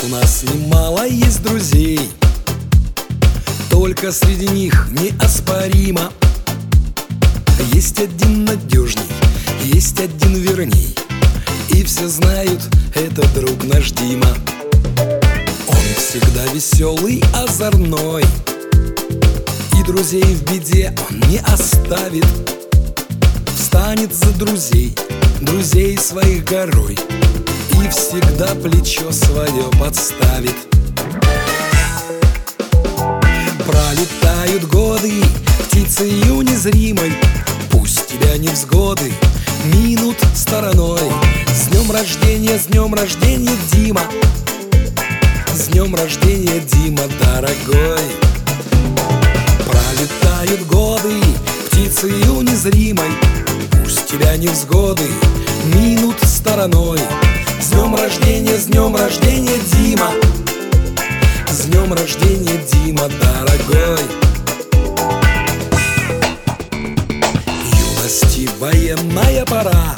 У нас немало есть друзей, только среди них неоспоримо есть один надежней, есть один верней, и все знают, это друг наш Дима. Он всегда веселый, озорной, и друзей в беде он не оставит. Встанет за друзей, друзей своих горой, и всегда плечо свое подставит. Пролетают годы птицею незримой, пусть тебя невзгоды минут стороной. С днем рождения, Дима! С днем рождения, Дима, дорогой! Пролетают годы птицею незримой, пусть тебя невзгоды минут стороной. С днем рождения, Дима! С днем рождения, Дима, дорогой! Юности военная пора,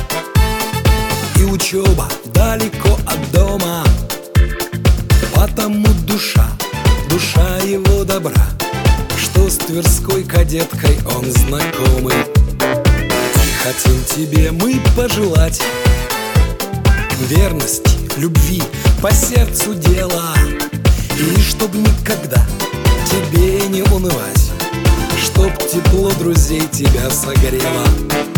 и учеба далеко от дома, потому душа его добра, что с тверской кадеткой он знакомый. И хотим тебе мы пожелать верности, любви, по сердцу дела, и чтоб никогда тебе не унывать, чтоб тепло друзей тебя согрело.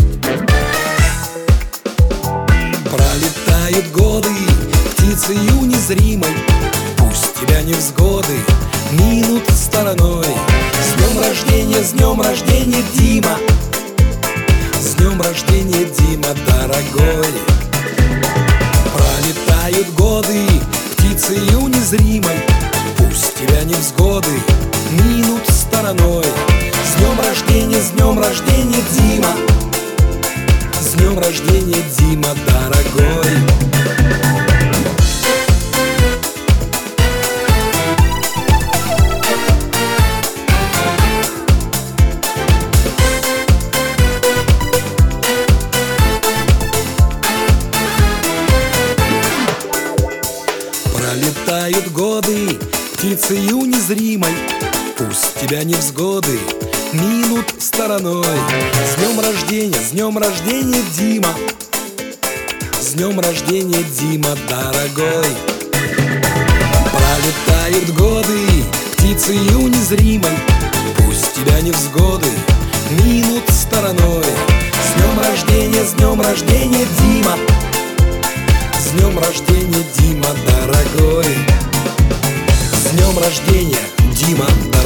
Пролетают годы птицею незримой, пусть тебя невзгоды минут стороной. С днем рождения, Дима! С днем рождения, Дима, дорогой! Пролетают годы птицею незримой, пусть тебя невзгоды минут стороной. С днем рождения, Дима! С днем рождения, Дима, дорогой! Пролетают годы птицею незримой, пусть тебя невзгоды минут стороной. С днем рождения, Дима! С днем рождения, Дима, дорогой! Пролетают годы птицею незримой, пусть тебя невзгоды минут стороной. С днем рождения, Дима! С днем рождения, Дима, дорогой! С днем рождения, Дима!